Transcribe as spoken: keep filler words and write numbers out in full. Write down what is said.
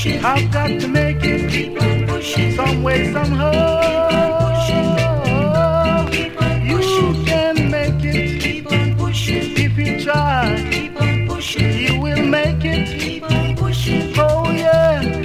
pushing. I've got to make it. Keep on pushing. Some way, somehow. Keep on pushing. You can make it. Keep on pushing. If you try, Keep on pushing. you will make it. Keep on pushing. Oh yeah.